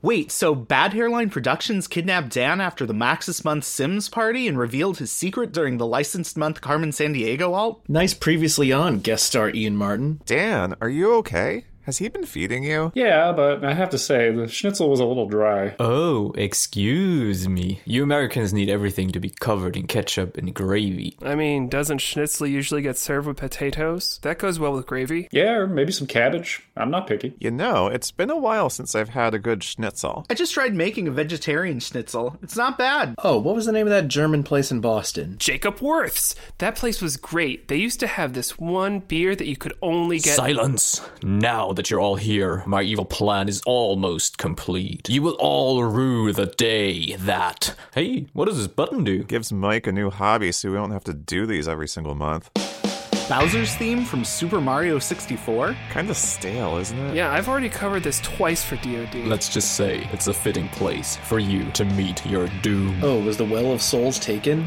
Wait, so Bad Hairline Productions kidnapped Dan after the Maxis Month Sims party and revealed his secret during the Licensed Month Carmen Sandiego alt? Nice previously on guest star Ian Martin. Dan, are you okay? Has he been feeding you? Yeah, but I have to say, the schnitzel was a little dry. Oh, excuse me. You Americans need everything to be covered in ketchup and gravy. I mean, doesn't schnitzel usually get served with potatoes? That goes well with gravy. Yeah, or maybe some cabbage. I'm not picky. You know, it's been a while since I've had a good schnitzel. I just tried making a vegetarian schnitzel. It's not bad. Oh, what was the name of that German place in Boston? Jacob Worth's. That place was great. They used to have this one beer that you could only get... Silence! Now that you're all here, my evil plan is almost complete. You will all rue the day that... Hey, what does this button do? Gives Mike a new hobby so we don't have to do these every single month. Bowser's theme from Super Mario 64? Kinda stale, isn't it? Yeah, I've already covered this twice for DoD. Let's just say it's a fitting place for you to meet your doom. Oh, was the Well of Souls taken?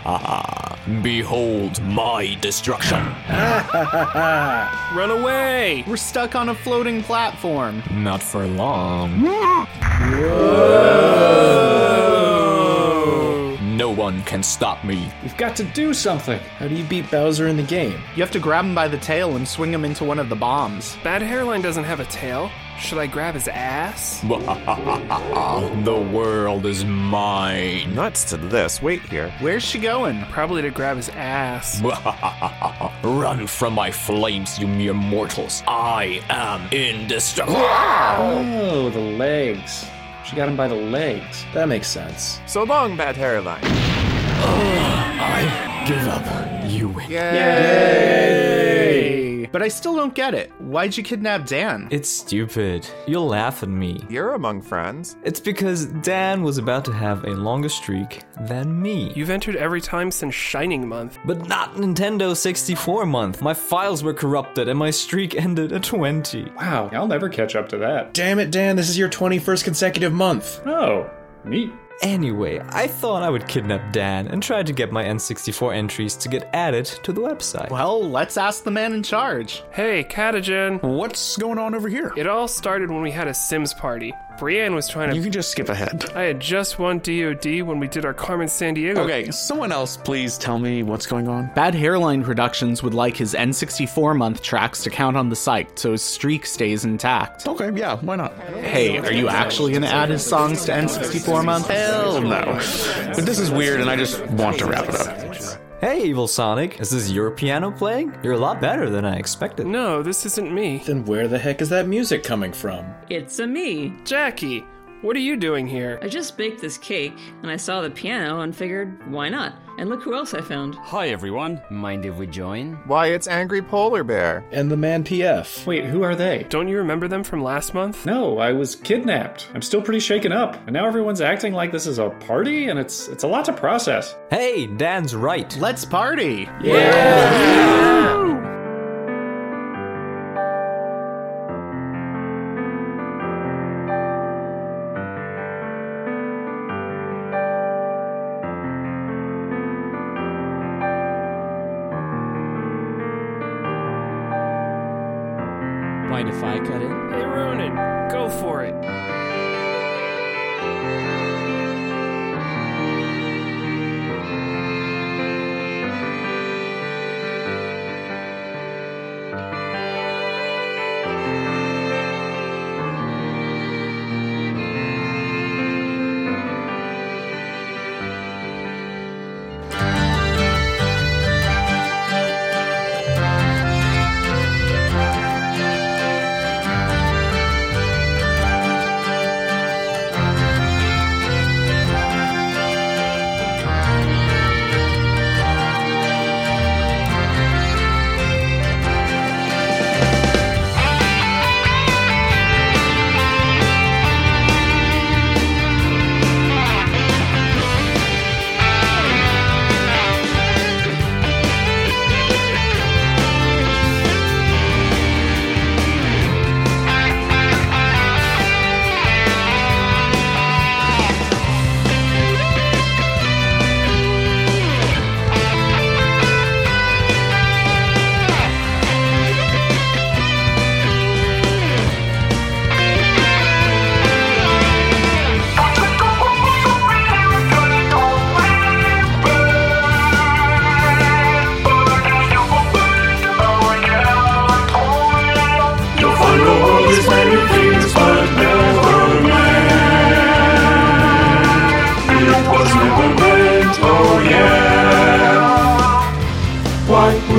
Behold my destruction. Run away! We're stuck on a floating platform. Not for long. No one can stop me. We've got to do something. How do you beat Bowser in the game? You have to grab him by the tail and swing him into one of the bombs. Bad Hairline doesn't have a tail. Should I grab his ass? The world is mine. Nuts to this. Wait here. Where's she going? Probably to grab his ass. Run from my flames, you mere mortals. I am indestructible. Oh, the legs. She got him by the legs. That makes sense. So long, Bad Hairline. I give up. You win. Yay! But I still don't get it. Why'd you kidnap Dan? It's stupid. You'll laugh at me. You're among friends. It's because Dan was about to have a longer streak than me. You've entered every time since Shining Month. But not Nintendo 64 month. My files were corrupted and my streak ended at 20. Wow, I'll never catch up to that. Damn it, Dan, this is your 21st consecutive month. Oh, neat. Anyway, I thought I would kidnap Dan and try to get my N64 entries to get added to the website. Well, let's ask the man in charge. Hey, Catagen. What's going on over here? It all started when we had a Sims party. Brienne was trying to... You can just skip ahead. I had just won DoD when we did our Carmen Sandiego. Okay, someone else please tell me what's going on. Bad Hairline Productions would like his N64 month tracks to count on the site, so his streak stays intact. Okay, yeah, why not? Hey, are you actually gonna add his songs to N64 month? Hell no. But this is weird and I just want to wrap it up. Hey, Evil Sonic, is this your piano playing? You're a lot better than I expected. No, this isn't me. Then where the heck is that music coming from? It's a me. Jackie, what are you doing here? I just baked this cake, and I saw the piano and figured, why not? And look who else I found. Hi everyone, mind if we join? Why, it's Angry Polar Bear. And the Man PF. Wait, who are they? Don't you remember them from last month? No, I was kidnapped. I'm still pretty shaken up. And now everyone's acting like this is a party, and it's a lot to process. Hey, Dan's right. Let's party! Mind if I cut in? Hey, Ronan, go for it.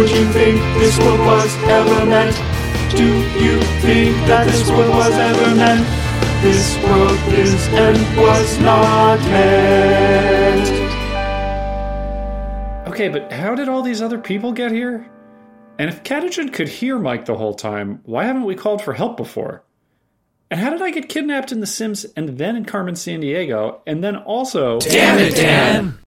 Would you think this world was ever meant? Do you think that this world was ever meant? This world is and was not meant. Okay, but how did all these other people get here? And if Catagen could hear Mike the whole time, why haven't we called for help before? And how did I get kidnapped in The Sims and then in Carmen Sandiego, and then also... Damn it, Dan!